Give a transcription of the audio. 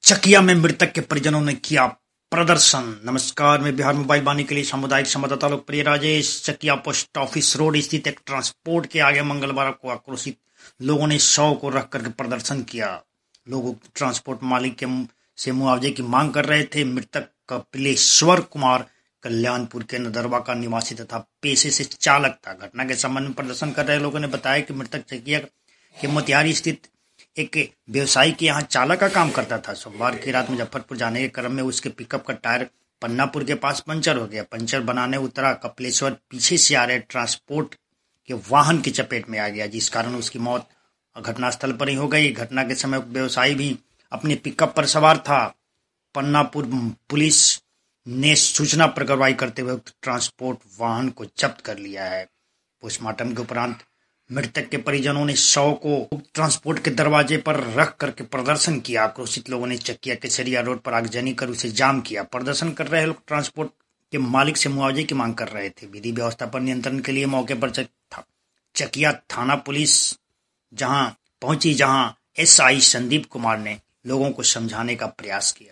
चकिया में मृतक के परिजनों ने किया प्रदर्शन। नमस्कार, मैं बिहार मोबाइल वाणी के लिए सामुदायिक संवाददाता लोकप्रिय Rajesh. Chakiya post office road स्थित एक ट्रांसपोर्ट के आगे मंगलवार को आक्रोशित लोगों ने शव को रख करके प्रदर्शन किया। लोग ट्रांसपोर्ट मालिक के से मुआवजे की मांग कर रहे थे। मृतक कपिलेश्वर कुमार कल्याणपुर के नदरवा का निवासी तथा पेशे से चालक था। घटना के संबंध में प्रदर्शन कर रहे लोगों ने बताया कि मृतक चकिया के मोतिहारी स्थित एक व्यवसायी के यहाँ चालक का काम करता था। सोमवार की रात मुजफ्फरपुर जाने के क्रम में उसके पिकअप का टायर पन्नापुर के पास पंचर हो गया। पंचर बनाने उतरा कपिलेश्वर पीछे से आ रहे ट्रांसपोर्ट के वाहन की चपेट में आ गया, जिस कारण उसकी मौत घटनास्थल पर ही हो गई। घटना के समय व्यवसायी भी अपने पिकअप पर सवार था। पन्नापुर पुलिस ने सूचना पर कार्रवाई करते हुए ट्रांसपोर्ट वाहन को जब्त कर लिया है। पोस्टमार्टम के उपरांत मृतक के परिजनों ने शव को ट्रांसपोर्ट के दरवाजे पर रख करके प्रदर्शन किया। आक्रोशित लोगों ने चकिया के सरिया रोड पर आगजनी कर उसे जाम किया। प्रदर्शन कर रहे लोग ट्रांसपोर्ट के मालिक से मुआवजे की मांग कर रहे थे। विधि व्यवस्था पर नियंत्रण के लिए मौके पर चकिया थाना पुलिस जहां पहुंची, जहां एसआई संदीप कुमार ने लोगों को समझाने का प्रयास किया।